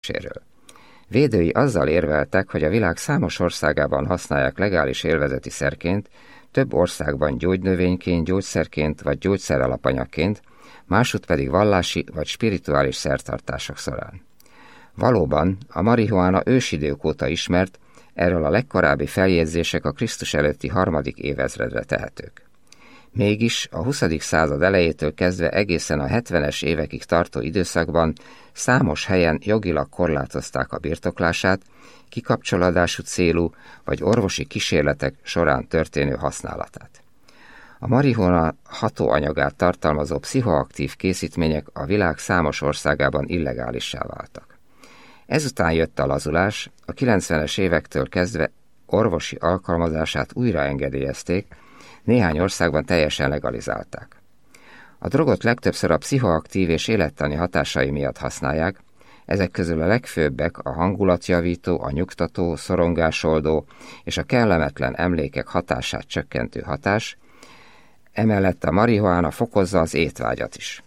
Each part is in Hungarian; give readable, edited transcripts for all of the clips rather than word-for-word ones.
terjedéséről. Védői azzal érveltek, hogy a világ számos országában használják legális élvezeti szerként, több országban gyógynövényként, gyógyszerként vagy gyógyszeralapanyagként, másút pedig vallási vagy spirituális szertartások során. Valóban, a marihuána ősidők óta ismert, erről a legkorábbi feljegyzések a Krisztus előtti 3. évezredre tehetők. Mégis a 20. század elejétől kezdve egészen a 70-es évekig tartó időszakban számos helyen jogilag korlátozták a birtoklását, kikapcsolódású célú vagy orvosi kísérletek során történő használatát. A marihuána hatóanyagát tartalmazó pszichoaktív készítmények a világ számos országában illegálissá váltak. Ezután jött a lazulás, a 90-es évektől kezdve orvosi alkalmazását újra engedélyezték, néhány országban teljesen legalizálták. A drogot legtöbbször a pszichoaktív és élettani hatásai miatt használják, ezek közül a legfőbbek a hangulatjavító, a nyugtató, szorongásoldó és a kellemetlen emlékek hatását csökkentő hatás, emellett a marihuána fokozza az étvágyat is.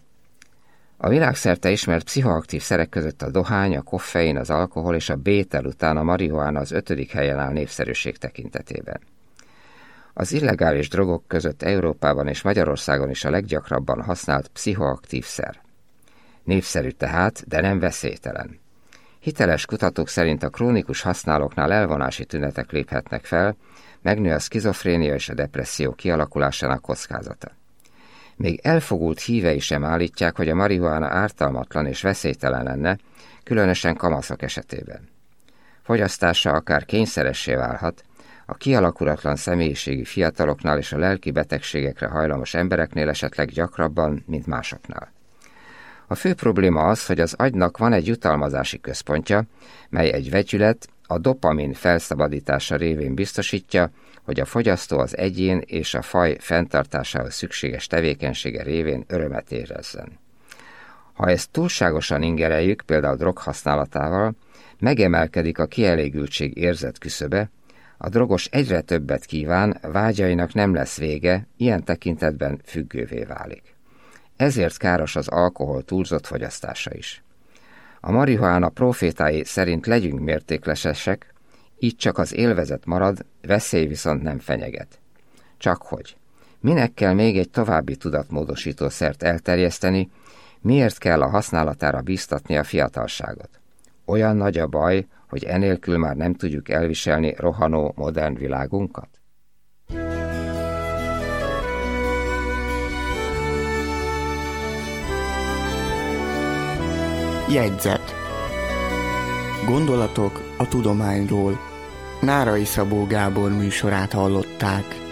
A világszerte ismert pszichoaktív szerek között a dohány, a koffein, az alkohol és a bétel után a marihuána az 5. helyen áll népszerűség tekintetében. Az illegális drogok között Európában és Magyarországon is a leggyakrabban használt pszichoaktív szer. Népszerű tehát, de nem veszélytelen. Hiteles kutatók szerint a krónikus használóknál elvonási tünetek léphetnek fel, megnő a szkizofrénia és a depresszió kialakulásának kockázata. Még elfogult hívei sem állítják, hogy a marihuána ártalmatlan és veszélytelen lenne, különösen kamaszok esetében. Fogyasztása akár kényszeressé válhat, a kialakulatlan személyiségű fiataloknál és a lelki betegségekre hajlamos embereknél esetleg gyakrabban, mint másoknál. A fő probléma az, hogy az agynak van egy jutalmazási központja, mely egy vegyület, a dopamin felszabadítása révén biztosítja, hogy a fogyasztó az egyén és a faj fenntartásához szükséges tevékenysége révén örömet érezzen. Ha ezt túlságosan ingereljük, például droghasználatával, megemelkedik a kielégültség érzet küszöbe, a drogos egyre többet kíván, vágyainak nem lesz vége, ilyen tekintetben függővé válik. Ezért káros az alkohol túlzott fogyasztása is. A marihuána profétái szerint legyünk mértéklesesek, így csak az élvezet marad, veszély viszont nem fenyeget. Csakhogy, minek kell még egy további tudatmódosító szert elterjeszteni, miért kell a használatára bíztatni a fiatalságot? Olyan nagy a baj, hogy enélkül már nem tudjuk elviselni rohanó modern világunkat? Jegyzet. Gondolatok a tudományról. Nárai Szabó Gábor műsorát hallották.